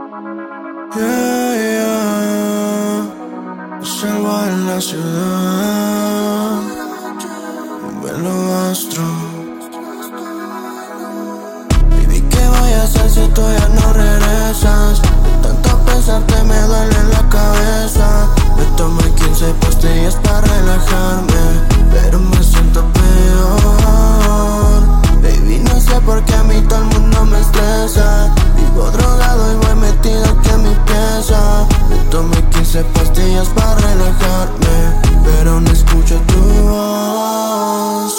Yeah, yeah. Salgo en la ciudad, me lo astro. Baby, ¿qué voy a hacer si tú ya no regresas? De tanto pensarte me duele la cabeza. Me tomé 15 pastillas para relajarme, pero me siento peor. Baby, no sé por qué a mí todo el mundo me estresa. Vivo drogado y voy metido aquí en mi pieza. Me tomé 15 pastillas para relajarme, pero no escucho tu voz.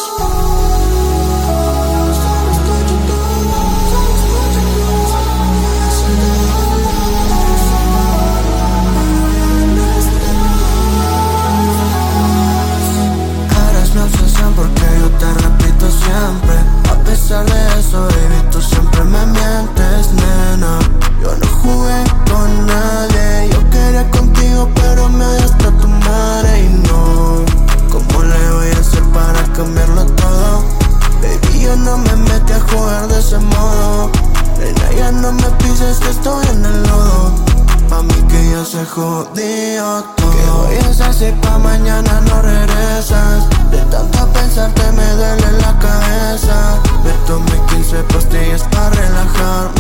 Eres mi obsesión porque yo te repito siempre. A pesar de eso, baby, tú siempre me mientes, nena. Yo no jugué con nadie, yo quería contigo, pero me odiaste a tu madre. Y no, ¿cómo le voy a hacer para cambiarlo todo? Baby, yo no me metí a jugar de ese modo. Nena, ya no me pises que estoy en el lodo. Pa' mí que ya se jodió todo. ¿Qué voy a hacer si pa' mañana no regresas? De tanto pensarte me duele la cabeza. Me tomé 15 pastillas para relajarme,